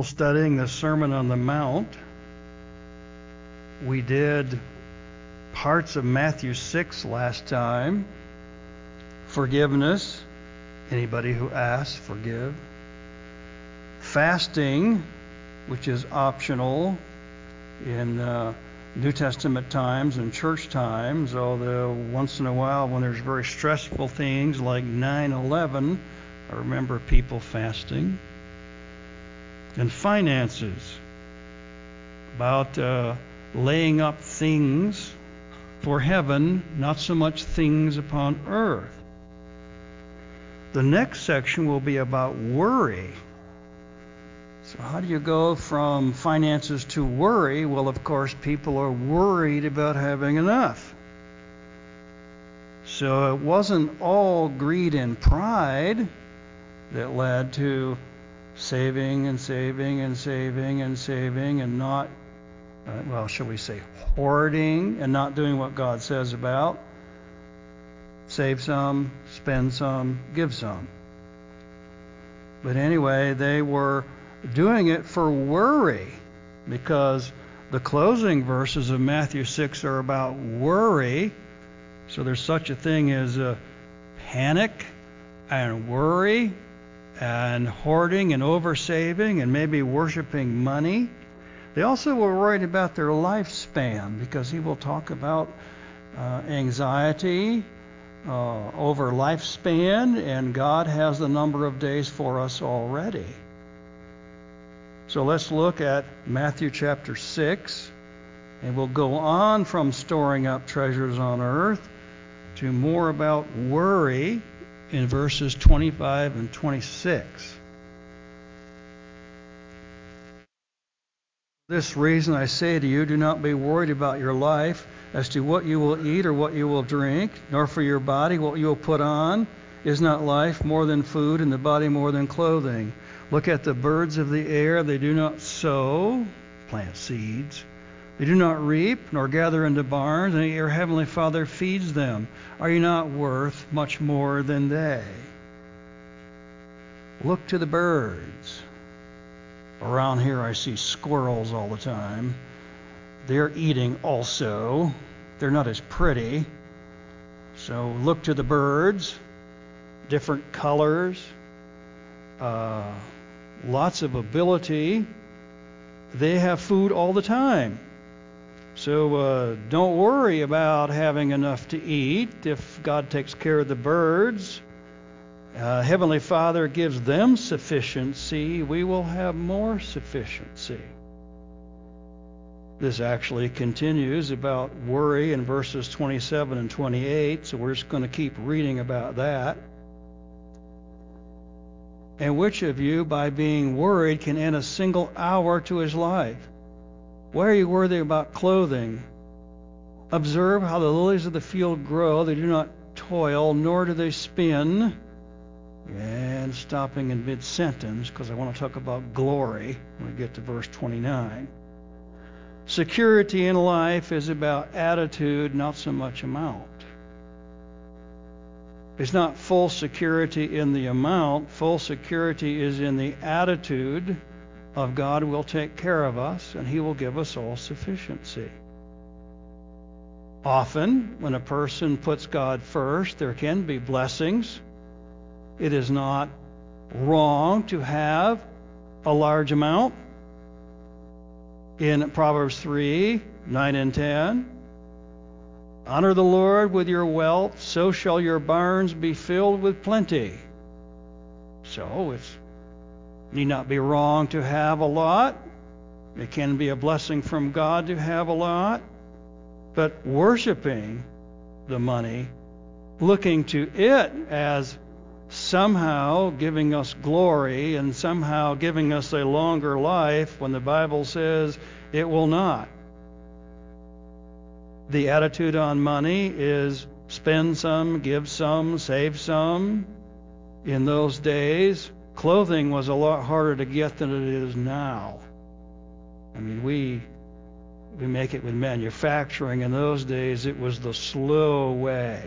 still studying the Sermon on the Mount. We did parts of Matthew 6 last time. Forgiveness. Anybody who asks, forgive. Fasting, which is optional in New Testament times and church times, although once in a while when there's very stressful things like 9/11, I remember people fasting. And finances, about laying up things for heaven, not so much things upon earth. The next section will be about worry. So how do you go from finances to worry? Well, of course, people are worried about having enough. So it wasn't all greed and pride that led to saving and saving and saving and saving and not, shall we say, hoarding and not doing what God says about. Save some, spend some, give some. But anyway, they were doing it for worry, because the closing verses of Matthew 6 are about worry. So there's such a thing as panic and worry and hoarding and oversaving and maybe worshiping money. They also were worried about their lifespan, because he will talk about anxiety over lifespan, and God has the number of days for us already. So let's look at Matthew chapter 6, and we'll go on from storing up treasures on earth to more about worry in verses 25 and 26. For this reason I say to you, do not be worried about your life as to what you will eat or what you will drink, nor for your body what you will put on. Is not life more than food, and the body more than clothing? Look at the birds of the air. They do not sow, plant seeds. They do not reap, nor gather into barns, and your heavenly Father feeds them. Are you not worth much more than they? Look to the birds. Around here I see squirrels all the time. They're eating also. They're not as pretty. So look to the birds. Different colors. Lots of ability. They have food all the time. So don't worry about having enough to eat if God takes care of the birds. Heavenly Father gives them sufficiency. We will have more sufficiency. This actually continues about worry in verses 27 and 28, so we're just going to keep reading about that. And which of you, by being worried, can add a single hour to his life? Why are you worried about clothing? Observe how the lilies of the field grow. They do not toil, nor do they spin. And stopping in mid-sentence, because I want to talk about glory when we get to verse 29. Security in life is about attitude, not so much amount. It's not full security in the amount. Full security is in the attitude of God will take care of us, and He will give us all sufficiency. Often, when a person puts God first, there can be blessings. It is not wrong to have a large amount. In Proverbs 3, 9 and 10, honor the Lord with your wealth, so shall your barns be filled with plenty. So it need not be wrong to have a lot. It can be a blessing from God to have a lot. But worshiping the money, looking to it as somehow giving us glory and somehow giving us a longer life, when the Bible says it will not. The attitude on money is spend some, give some, save some. In those days, clothing was a lot harder to get than it is now. I mean, we make it with manufacturing. In those days, it was the slow way.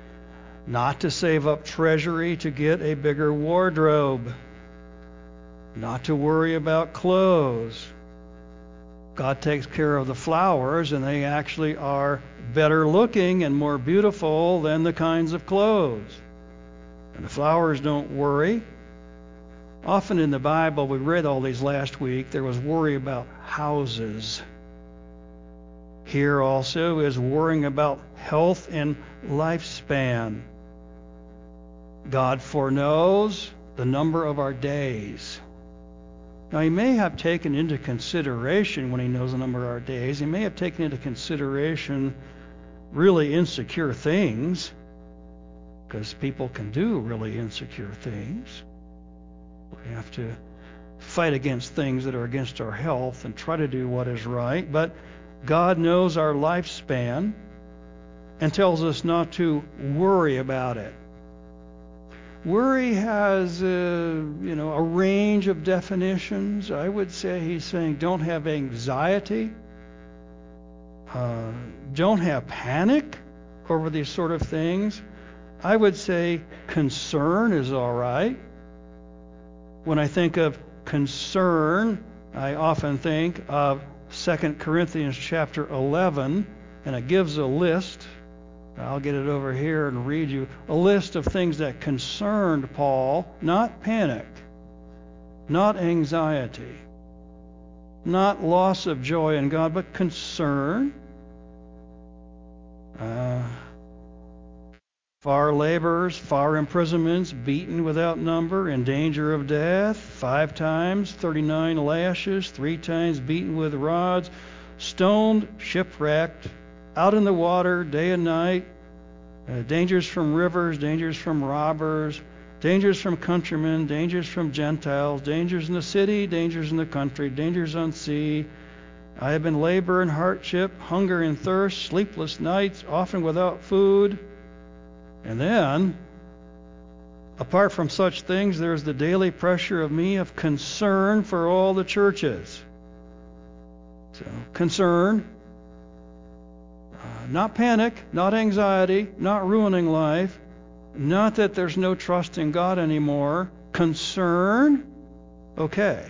Not to save up treasury to get a bigger wardrobe. not to worry about clothes. God takes care of the flowers, and they actually are better looking and more beautiful than the kinds of clothes. And the flowers don't worry. Often in the Bible, we read all these last week, there was worry about houses. Here also is worrying about health and lifespan. God foreknows the number of our days. Now, he may have taken into consideration, when he knows the number of our days, he may have taken into consideration really insecure things, because people can do really insecure things. We have to fight against things that are against our health and try to do what is right. But God knows our lifespan and tells us not to worry about it. Worry has, a range of definitions. I would say he's saying don't have anxiety. Don't have panic over these sort of things. I would say concern is all right. When I think of concern, I often think of 2 Corinthians chapter 11, and it gives a list. I'll get it over here and read you a list of things that concerned Paul. Not panic, not anxiety, not loss of joy in God, but concern. Far laborers, far imprisonments, beaten without number, in danger of death, 5 times, 39 lashes, 3 times beaten with rods, stoned, shipwrecked, out in the water day and night, dangers from rivers, dangers from robbers, dangers from countrymen, dangers from Gentiles, dangers in the city, dangers in the country, dangers on sea. I have been labor and hardship, hunger and thirst, sleepless nights, often without food. And then, apart from such things, there's the daily pressure of me of concern for all the churches. So, concern. Not panic, not anxiety, not ruining life. Not that there's no trust in God anymore. Concern. Okay.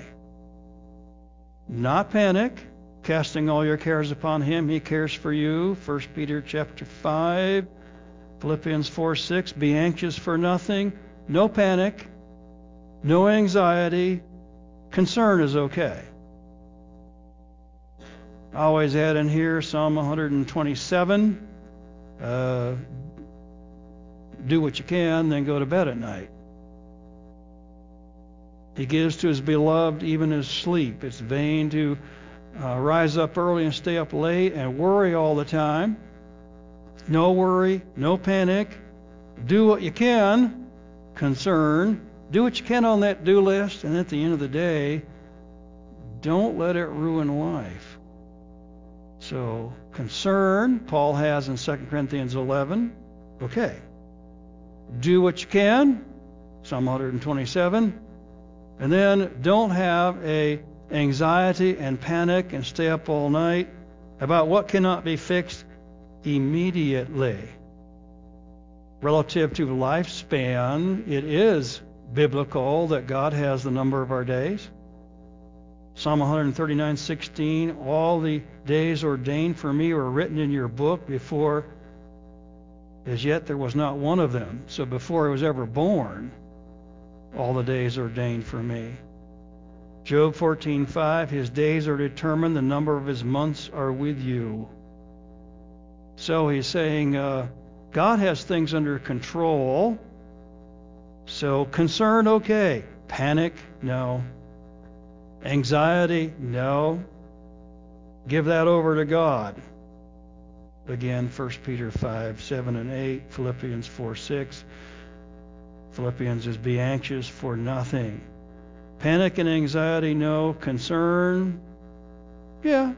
Not panic. Casting all your cares upon Him. He cares for you. 1 Peter chapter 5. Philippians 4:6, be anxious for nothing, no panic, no anxiety, concern is okay. I always add in here Psalm 127, do what you can, then go to bed at night. He gives to His beloved even His sleep. It's vain to rise up early and stay up late and worry all the time. No worry, no panic. Do what you can. Concern. Do what you can on that do list. And at the end of the day, don't let it ruin life. So, concern, Paul has in 2 Corinthians 11. Okay. Do what you can. Psalm 127. And then don't have a anxiety and panic and stay up all night about what cannot be fixed immediately. Relative to lifespan, it is biblical that God has the number of our days. Psalm 139:16, all the days ordained for me were written in your book before as yet there was not one of them. So before I was ever born, all the days ordained for me. Job 14:5, his days are determined, the number of his months are with you. So he's saying God has things under control. So concern, okay. Panic, no. Anxiety, no. Give that over to God. Again, 1 Peter 5:7 and 8, Philippians 4:6. Philippians is be anxious for nothing. Panic and anxiety, no. Concern, yeah.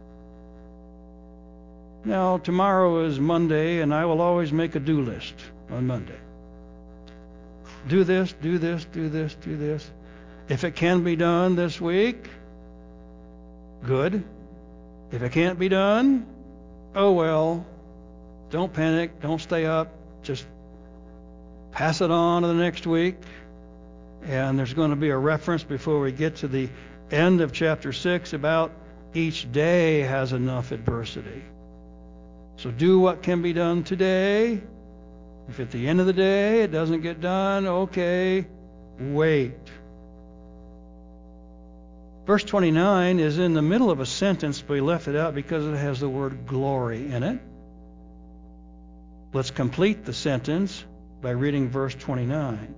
Now, tomorrow is Monday, and I will always make a do list on Monday. Do this, do this, do this, do this. If it can be done this week, good. If it can't be done, oh well. Don't panic. Don't stay up. Just pass it on to the next week. And there's going to be a reference before we get to the end of chapter 6 about each day has enough adversity. So do what can be done today. If at the end of the day it doesn't get done, okay, wait. Verse 29 is in the middle of a sentence, but we left it out because it has the word glory in it. Let's complete the sentence by reading verse 29.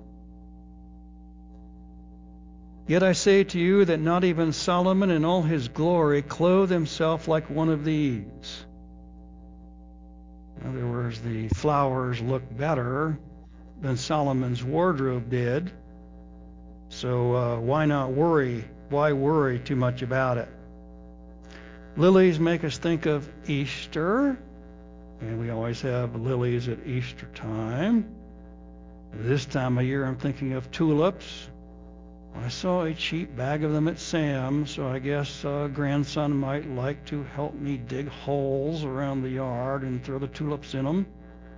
Yet I say to you that not even Solomon in all his glory clothed himself like one of these. In other words, the flowers look better than Solomon's wardrobe did. So why not worry? Why worry too much about it? Lilies make us think of Easter, and we always have lilies at Easter time. This time of year I'm thinking of tulips. I saw a cheap bag of them at Sam's, so I guess grandson might like to help me dig holes around the yard and throw the tulips in them.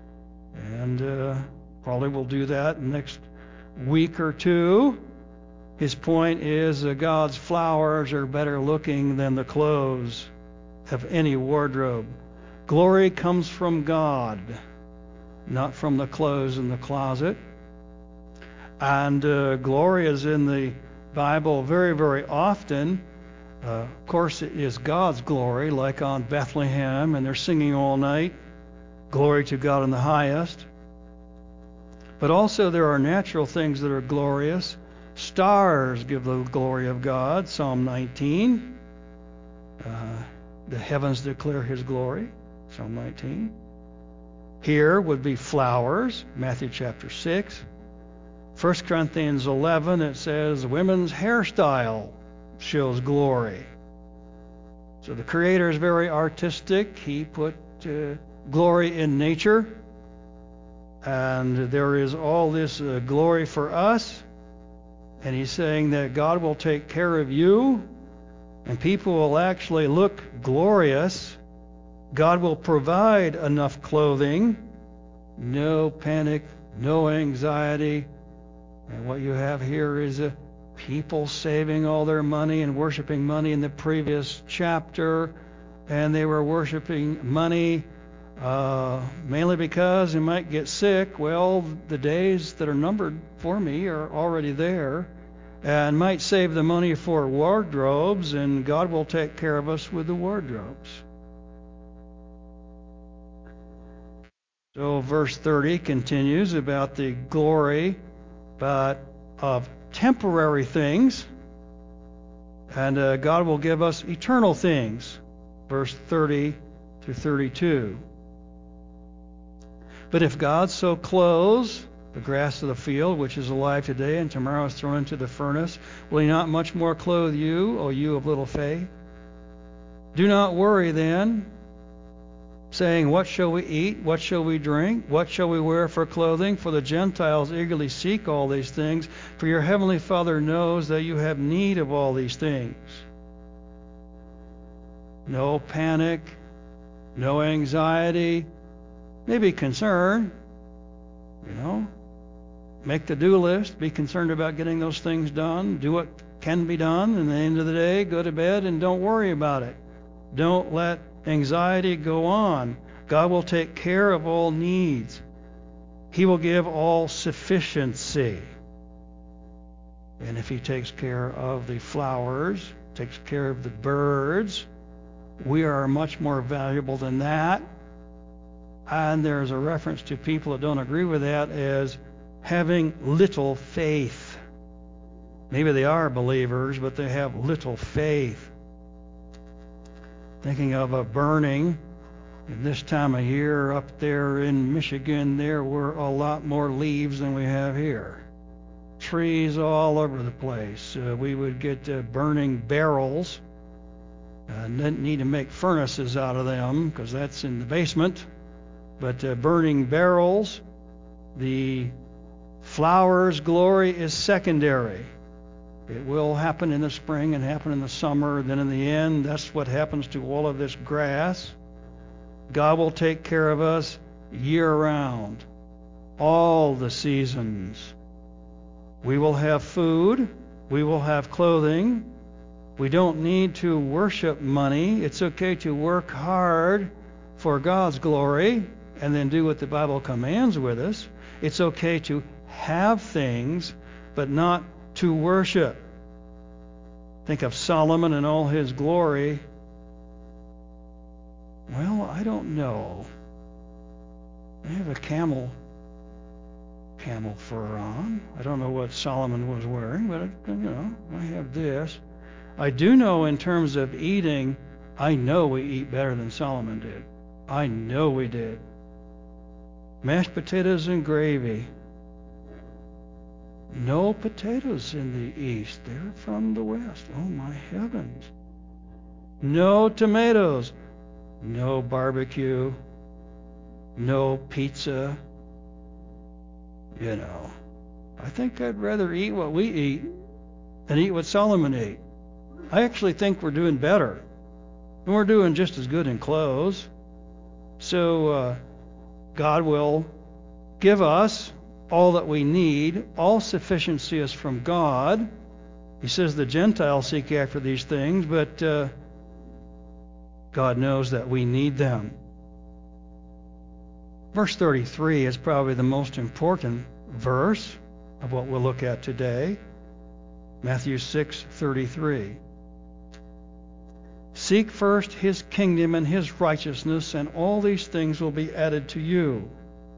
And probably will do that next week or two. His point is God's flowers are better looking than the clothes of any wardrobe. Glory comes from God, not from the clothes in the closet. And glory is in the Bible very, very often. Of course, it is God's glory, like on Bethlehem, and they're singing all night, glory to God in the highest. But also there are natural things that are glorious. Stars give the glory of God, Psalm 19. The heavens declare his glory, Psalm 19. Here would be flowers, Matthew chapter 6. 1 Corinthians 11, it says women's hairstyle shows glory. So the Creator is very artistic. He put glory in nature. And there is all this glory for us. And he's saying that God will take care of you. And people will actually look glorious. God will provide enough clothing. No panic, no anxiety. And what you have here is people saving all their money and worshiping money in the previous chapter. And they were worshiping money mainly because they might get sick. Well, the days that are numbered for me are already there. And might save the money for wardrobes, and God will take care of us with the wardrobes. So verse 30 continues about the glory, but of temporary things, and God will give us eternal things. Verse 30 through 32. But if God so clothes the grass of the field, which is alive today and tomorrow is thrown into the furnace, will he not much more clothe you, O you of little faith? Do not worry then, saying, what shall we eat? What shall we drink? What shall we wear for clothing? For the Gentiles eagerly seek all these things, for your heavenly Father knows that you have need of all these things. No panic, no anxiety, maybe concern, Make the do list, be concerned about getting those things done, do what can be done, and at the end of the day, go to bed and don't worry about it. Don't let anxiety go on. God will take care of all needs. He will give all sufficiency. And if he takes care of the flowers, takes care of the birds, we are much more valuable than that. And there's a reference to people that don't agree with that as having little faith. Maybe they are believers, but they have little faith. Thinking of a burning at this time of year up there in Michigan, there were a lot more leaves than we have here. Trees all over the place. We would get burning barrels. Didn't need to make furnaces out of them because that's in the basement. But burning barrels, the flowers' glory is secondary. It will happen in the spring and happen in the summer. Then in the end, that's what happens to all of this grass. God will take care of us year-round, all the seasons. We will have food. We will have clothing. We don't need to worship money. It's okay to work hard for God's glory and then do what the Bible commands with us. It's okay to have things, but not to worship. Think of Solomon and all his glory. Well, I don't know. I have a camel fur on. I don't know what Solomon was wearing, but I have this. I do know in terms of eating, I know we eat better than Solomon did. I know we did. Mashed potatoes and gravy. No potatoes in the East. They're from the West. Oh, my heavens. No tomatoes. No barbecue. No pizza. I think I'd rather eat what we eat than eat what Solomon ate. I actually think we're doing better. And we're doing just as good in clothes. So God will give us all that we need. All sufficiency is from God. He says the Gentiles seek after these things, but God knows that we need them. Verse 33 is probably the most important verse of what we'll look at today. Matthew 6:33. Seek first his kingdom and his righteousness, and all these things will be added to you.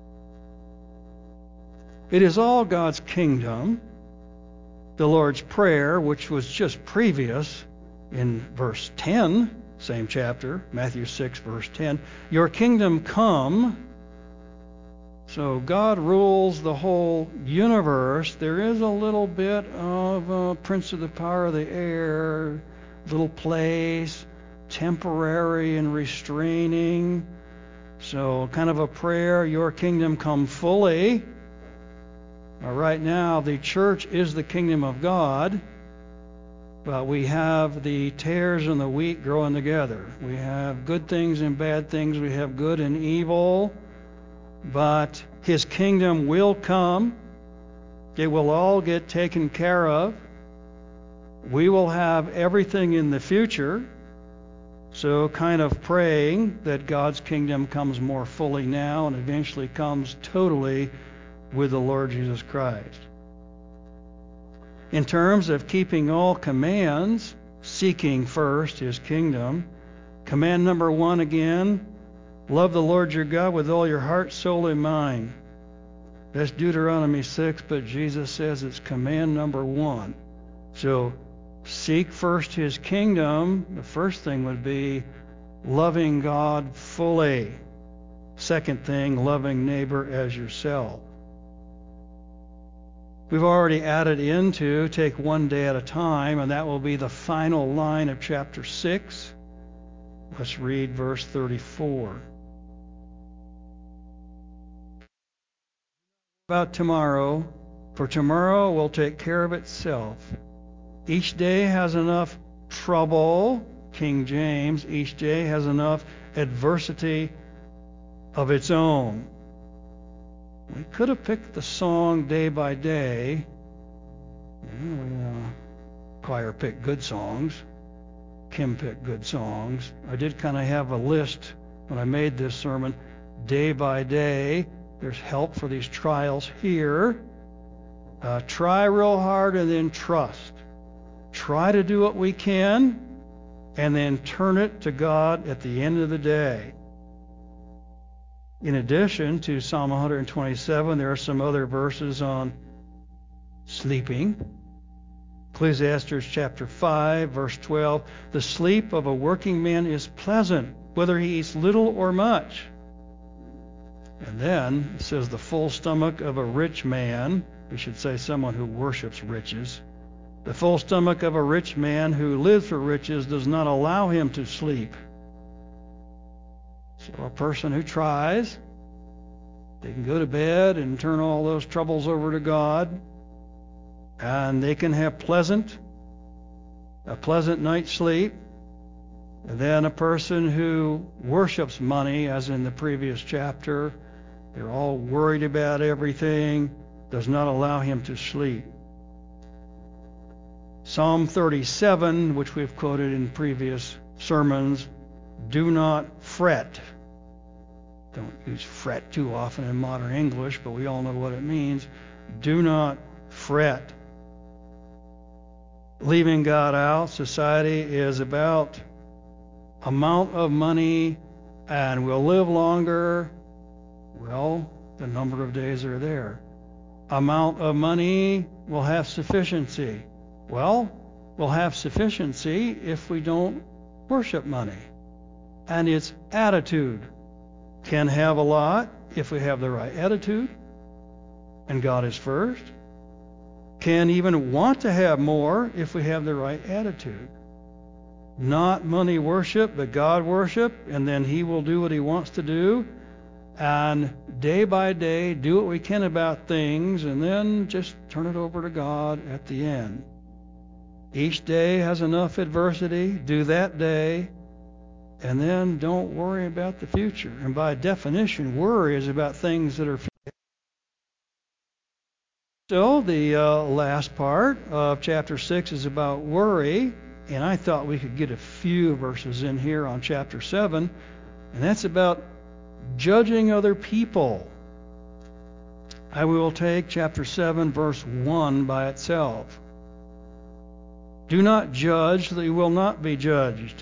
It is all God's kingdom. The Lord's Prayer, which was just previous in verse 10, same chapter, Matthew 6, verse 10, your kingdom come. So God rules the whole universe. There is a little bit of a prince of the power of the air, little place, temporary and restraining. So kind of a prayer, your kingdom come fully. Right now, the church is the kingdom of God, but we have the tares and the wheat growing together. We have good things and bad things. We have good and evil. But his kingdom will come. It will all get taken care of. We will have everything in the future. So kind of praying that God's kingdom comes more fully now and eventually comes totally with the Lord Jesus Christ. In terms of keeping all commands, seeking first his kingdom, command number 1 again, love the Lord your God with all your heart, soul, and mind. That's Deuteronomy 6, but Jesus says it's command number 1. So seek first his kingdom. The first thing would be loving God fully. Second thing, loving neighbor as yourself. We've already added into take one day at a time, and that will be the final line of chapter 6. Let's read verse 34. About tomorrow, for tomorrow will take care of itself. Each day has enough trouble, King James, each day has enough adversity of its own. We could have picked the song Day by Day. Choir picked good songs. Kim picked good songs. I did kind of have a list when I made this sermon. Day by day, there's help for these trials here. Try real hard and then trust. Try to do what we can and then turn it to God at the end of the day. In addition to Psalm 127, there are some other verses on sleeping. Ecclesiastes chapter 5, verse 12, the sleep of a working man is pleasant, whether he eats little or much. And then it says the full stomach of a rich man, we should say someone who worships riches, the full stomach of a rich man who lives for riches does not allow him to sleep. So a person who tries, they can go to bed and turn all those troubles over to God, and they can have a pleasant night's sleep. And then a person who worships money, as in the previous chapter, they're all worried about everything, does not allow him to sleep. Psalm 37, which we've quoted in previous sermons, do not fret. Don't use fret too often in modern English, but we all know what it means. Do not fret. Leaving God out, society is about amount of money and we'll live longer. Well, the number of days are there. Amount of money will have sufficiency. Well, we'll have sufficiency if we don't worship money. And its attitude can have a lot if we have the right attitude and God is first. Can even want to have more if we have the right attitude. Not money worship, but God worship, and then He will do what He wants to do. And day by day, do what we can about things, and then just turn it over to God at the end. Each day has enough adversity. Do that day, and then don't worry about the future. And by definition, worry is about things that are future. So the last part of chapter 6 is about worry, and I thought we could get a few verses in here on chapter 7, and that's about judging other people. I will take chapter 7, verse 1 by itself. Do not judge, that you will not be judged.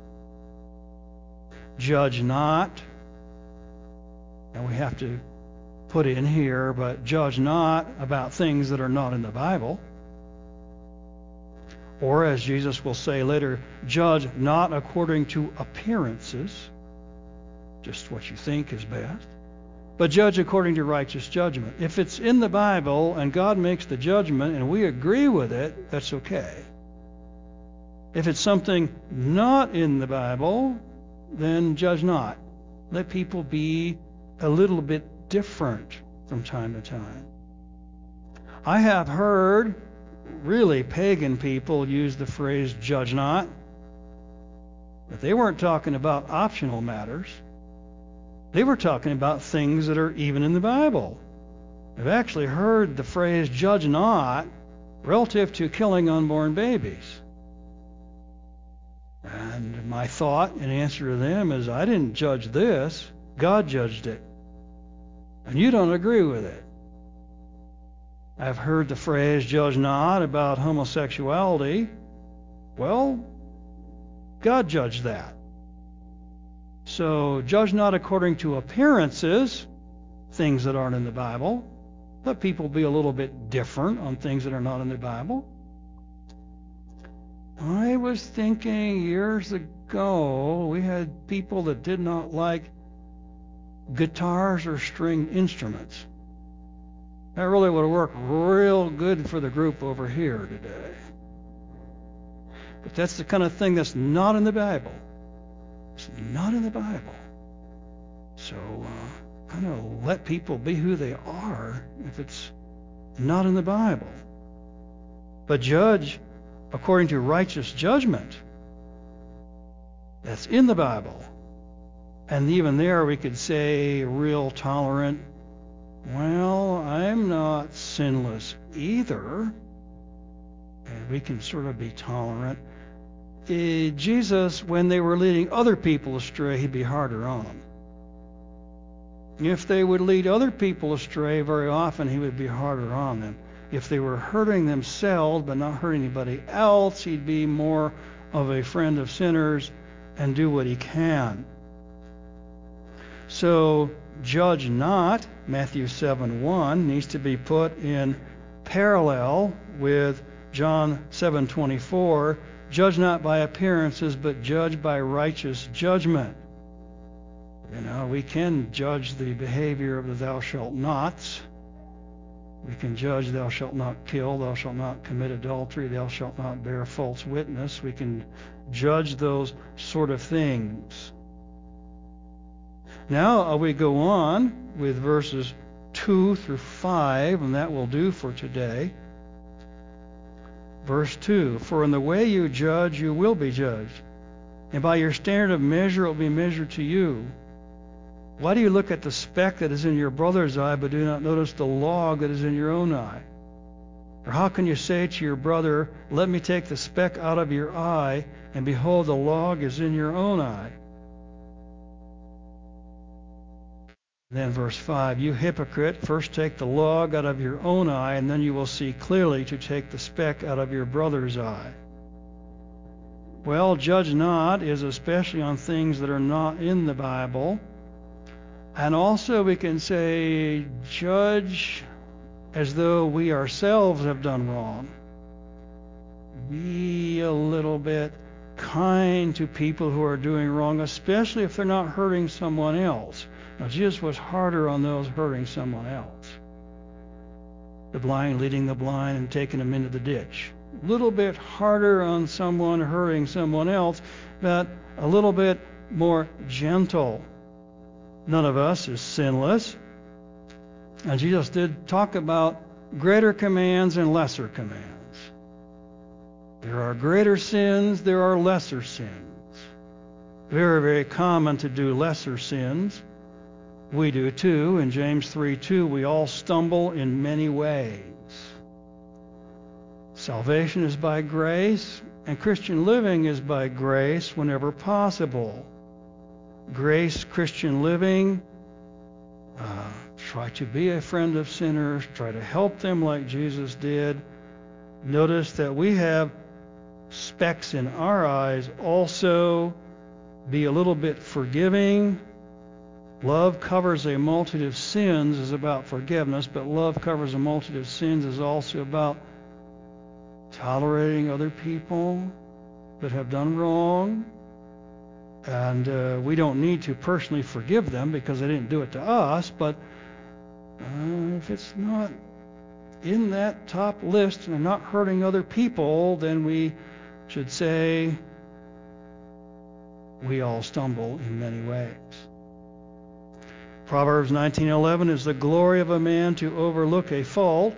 Judge not. And we have to put in here, but judge not about things that are not in the Bible. Or, as Jesus will say later, judge not according to appearances, just what you think is best, but judge according to righteous judgment. If it's in the Bible and God makes the judgment and we agree with it, that's okay. If it's something not in the Bible, then judge not. Let people be a little bit different from time to time. I have heard really pagan people use the phrase judge not, but they weren't talking about optional matters. They were talking about things that are even in the Bible. I've actually heard the phrase judge not relative to killing unborn babies. And my thought and answer to them is, I didn't judge this. God judged it. And you don't agree with it. I've heard the phrase judge not about homosexuality. Well, God judged that. So judge not according to appearances, things that aren't in the Bible. Let people be a little bit different on things that are not in the Bible. I was thinking years ago, we had people that did not like guitars or stringed instruments. That really would have worked real good for the group over here today. But that's the kind of thing that's not in the Bible. It's not in the Bible. So kind of let people be who they are if it's not in the Bible. But judge according to righteous judgment. That's in the Bible. And even there we could say real tolerant. Well, I'm not sinless either. And we can sort of be tolerant. Jesus, when they were leading other people astray, he'd be harder on them. If they would lead other people astray, very often he would be harder on them. If they were hurting themselves but not hurting anybody else, he'd be more of a friend of sinners and do what he can. So, judge not, Matthew 7:1, needs to be put in parallel with John 7:24. Judge not by appearances, but judge by righteous judgment. You know, we can judge the behavior of the thou shalt nots. We can judge thou shalt not kill, thou shalt not commit adultery, thou shalt not bear false witness. We can judge those sort of things. Now we go on with verses 2 through 5, and that will do for today. Verse 2, for in the way you judge, you will be judged, and by your standard of measure it will be measured to you. Why do you look at the speck that is in your brother's eye, but do not notice the log that is in your own eye? Or how can you say to your brother, let me take the speck out of your eye, and behold, the log is in your own eye? Then verse 5, you hypocrite, first take the log out of your own eye, and then you will see clearly to take the speck out of your brother's eye. Well, judge not is especially on things that are not in the Bible. And also we can say judge as though we ourselves have done wrong. Be a little bit kind to people who are doing wrong, especially if they're not hurting someone else. Now, Jesus was harder on those hurting someone else. The blind leading the blind and taking them into the ditch. A little bit harder on someone hurting someone else, but a little bit more gentle. None of us is sinless. And Jesus did talk about greater commands and lesser commands. There are greater sins, there are lesser sins. Very, very common to do lesser sins. We do too. In James 3:2, we all stumble in many ways. Salvation is by grace, and Christian living is by grace whenever possible. Grace, Christian living, try to be a friend of sinners, try to help them like Jesus did. Notice that we have specks in our eyes also. Be a little bit forgiving. Love covers a multitude of sins is about forgiveness, but love covers a multitude of sins is also about tolerating other people that have done wrong. And we don't need to personally forgive them because they didn't do it to us, but if it's not in that top list and they're not hurting other people, then we should say we all stumble in many ways. Proverbs 19:11 is the glory of a man to overlook a fault.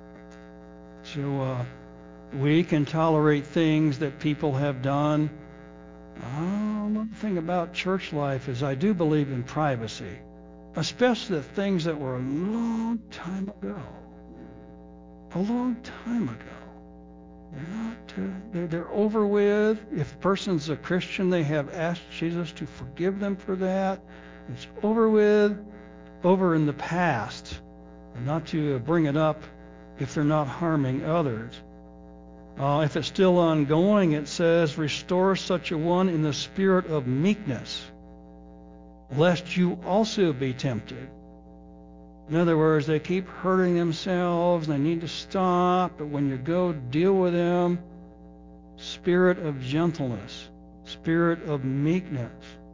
So we can tolerate things that people have done. One thing about church life is I do believe in privacy, especially the things that were a long time ago. A long time ago. They're over with. If a person's a Christian, they have asked Jesus to forgive them for that. It's over with, over in the past, and not to bring it up if they're not harming others. If it's still ongoing, it says, restore such a one in the spirit of meekness, lest you also be tempted. In other words, they keep hurting themselves, and they need to stop, but when you go deal with them, spirit of gentleness, spirit of meekness.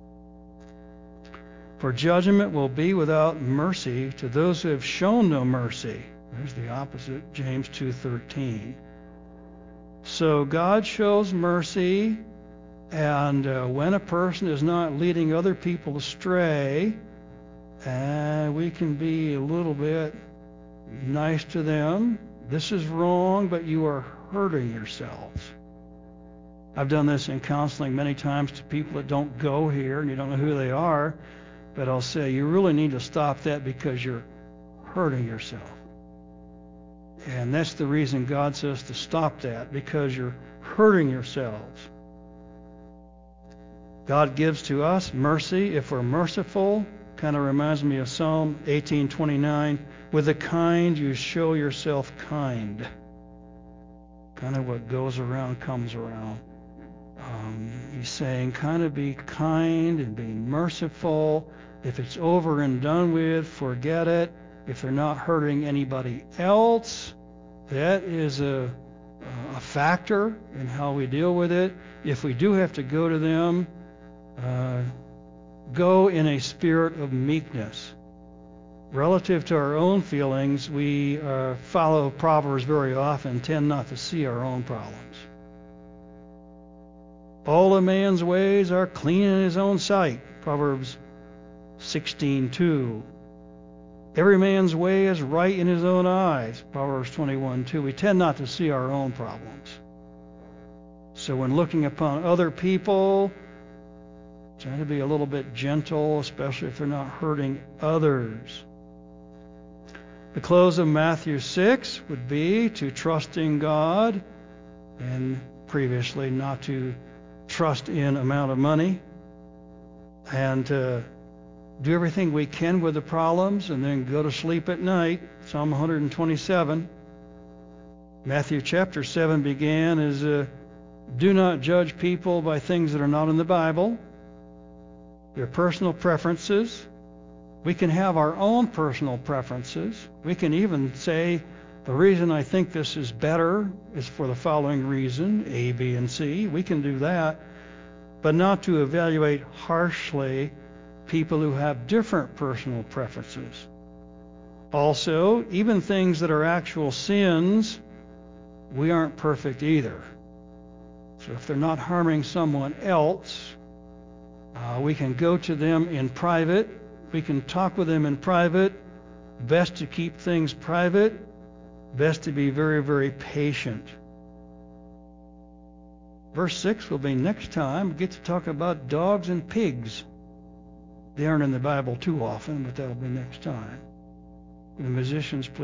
For judgment will be without mercy to those who have shown no mercy. There's the opposite, James 2:13. So God shows mercy, and when a person is not leading other people astray, we can be a little bit nice to them. This is wrong, but you are hurting yourselves. I've done this in counseling many times to people that don't go here, and you don't know who they are. But I'll say, you really need to stop that because you're hurting yourself. And that's the reason God says to stop that, because you're hurting yourselves. God gives to us mercy if we're merciful. Kind of reminds me of Psalm 18:29. With the kind, you show yourself kind. Kind of what goes around comes around. He's saying kind of be kind and be merciful. If it's over and done with, forget it. If they're not hurting anybody else, that is a factor in how we deal with it. If we do have to go to them, go in a spirit of meekness. Relative to our own feelings, we follow Proverbs very often, tend not to see our own problems. All a man's ways are clean in his own sight. Proverbs 16:2. Every man's way is right in his own eyes. Proverbs 21:2. We tend not to see our own problems. So when looking upon other people, try to be a little bit gentle, especially if they're not hurting others. The close of Matthew 6 would be to trust in God, and previously not to trust in amount of money, and to do everything we can with the problems and then go to sleep at night. Psalm 127. Matthew chapter 7 began as do not judge people by things that are not in the Bible. Their personal preferences. We can have our own personal preferences. We can even say, the reason I think this is better is for the following reason, A, B, and C. We can do that, but not to evaluate harshly people who have different personal preferences. Also, even things that are actual sins, we aren't perfect either. So if they're not harming someone else, we can go to them in private. We can talk with them in private. Best to keep things private. Best to be very, very patient. Verse 6 will be next time. We get to talk about dogs and pigs. They aren't in the Bible too often, but that'll be next time. The musicians, please.